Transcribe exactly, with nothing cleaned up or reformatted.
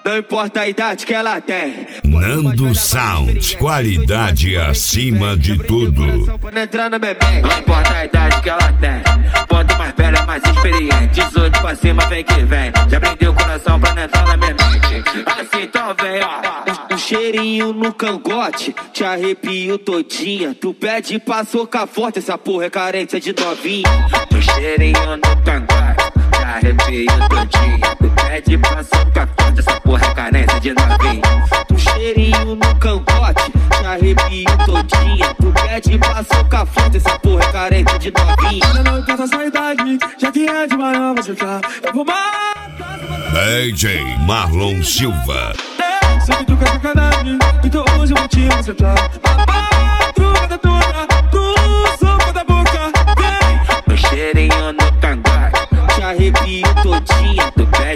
não importa a idade que ela tem. Nando Sound, qualidade acima de tudo. Não importa a idade que ela tem, quanto mais velha, mais experiente. dezoito pra cima, vem que vem. Já prendeu o coração pra não entrar na minha mente. Assim então vem, ó. Um cheirinho no cangote, te arrepio todinha. Tu pede pra socar forte, essa porra é carência de novinha. Um cheirinho no cangote, te arrepio todinha. Tu pede pra socar forte, essa porra é carência de novinha. Um cheirinho no cangote, te arrepio todinha. Tu pede pra socar forte, essa porra é carência de novinha. Ainda não importa a sua idade, já que é de maior você tá. Eu vou matar. D J Marlon Silva. Sei que tu quer sacanagem, então hoje eu vou te mostrar. Madrugada toda, tu soco da boca, vem. Um cheirinho no cangote, te arrepio todinha. Tu pede